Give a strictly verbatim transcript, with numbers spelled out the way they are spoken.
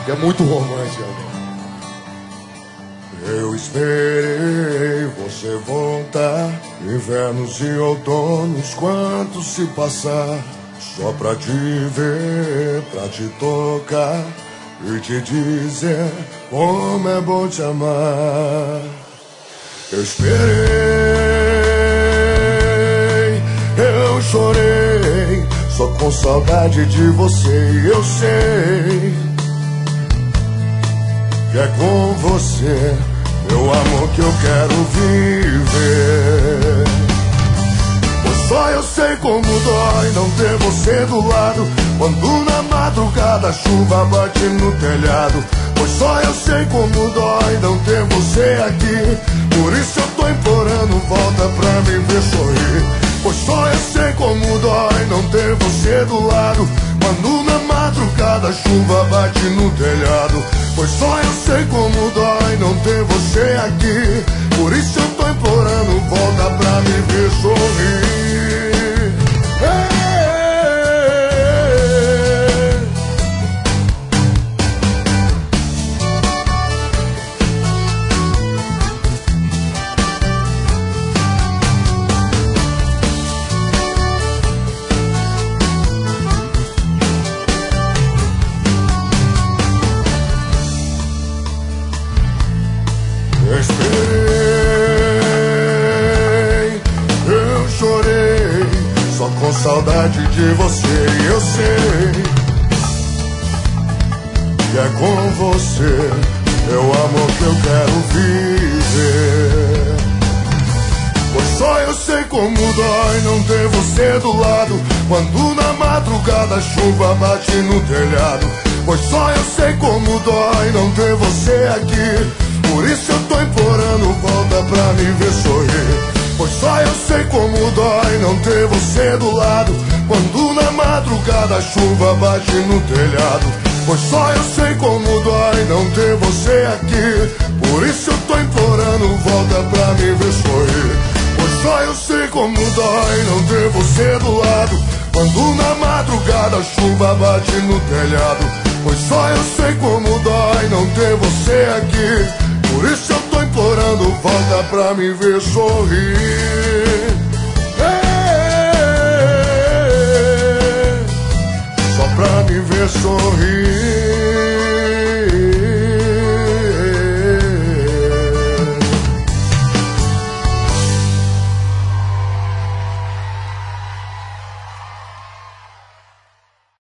que é muito romântica. Eu esperei você voltar, invernos e outonos, quanto se passar, só pra te ver, pra te tocar e te dizer como é bom te amar. Eu esperei, eu chorei, só com saudade de você, e eu sei que é com você, meu amor, que eu quero viver. Pois só eu sei como dói não ter você do lado, quando na madrugada a chuva bate no telhado. Pois só eu sei como dói não ter você aqui, por isso eu tô implorando, volta pra me ver sorrir. Pois só eu sei como dói não ter você do lado, quando na madrugada a chuva bate no telhado. Pois só eu sei como dói não ter você aqui, por isso eu tô implorando, volta pra me ver sorrir. Hey! Eu esperei, eu chorei, só com saudade de você, e eu sei que é com você, meu amor, que eu quero viver. Pois só eu sei como dói não ter você do lado, quando na madrugada a chuva bate no telhado. Pois só eu sei como dói não ter você aqui, por isso eu tô implorando, volta pra me ver sorrir. Pois só eu sei como dói não ter você do lado, quando na madrugada a chuva bate no telhado. Pois só eu sei como dói não ter você aqui, por isso eu tô implorando, volta pra me ver sorrir. Pois só eu sei como dói não ter você do lado, quando na madrugada a chuva bate no telhado. Pois só eu sei como dói não ter você aqui, por isso eu tô implorando, volta pra me ver sorrir. Hey, só pra me ver sorrir.